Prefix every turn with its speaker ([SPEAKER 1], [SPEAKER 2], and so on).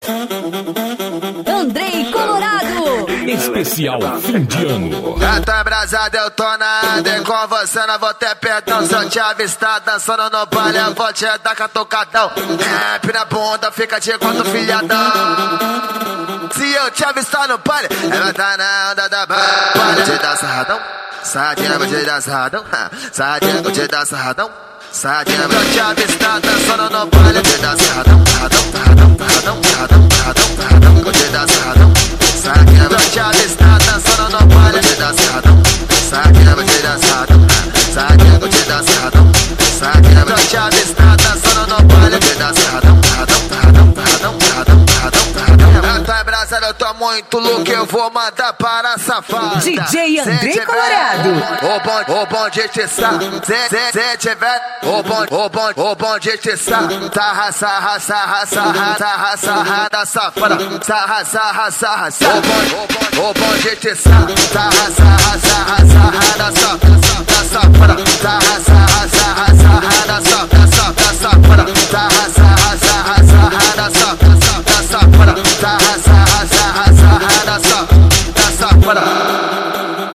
[SPEAKER 1] Andrei Colorado.
[SPEAKER 2] Especial fim de ano.
[SPEAKER 3] Já tô embrasado, eu tô na área. E com você não vou ter perdão. Se eu te avistar dançando no baile, eu vou te dar catucadão. Rap na bunda, fica de quanto filhadão. Se eu te avistar no baile, ela tá na onda da baile. Te dá sarradão, sadinha, vou te dar sarradão. Sadinha, vou te dar sarradão. Sadinha, vou te avistar dançando no baile. Te dá sarradão, sarradão, sarradão, sarradão, sarradão, sarradão, sarradão. Vou te dar sarradão. Sadinha, vou te avistar dançando no baile. Te dá sarradão. Sadinha, vou te dar sarradão. Sadinha, vou te dar sarradão. Sadinha, vou te avistar dançando no baile. Te dá sarradão, sarradão, sarradão, sarradão, sarradão, sarradão, sarradão. Eu tô embrasado, eu tô muito louco, eu vou mandar para a safada.
[SPEAKER 1] DJ Andrei Colorado.
[SPEAKER 3] O bom de te sabe. Se tiver o bom de te sabe. Sarra, sarra, sarra, sarra, sarra, sarra da safada. Sarra, sarra, sarra, sarra. O bom de te sabe. Sarra, sarra, sarra, sarra da safada. Sarra, sarra, sarra, sarra da safada. Sarra, sarra, sarra, sarra da safada.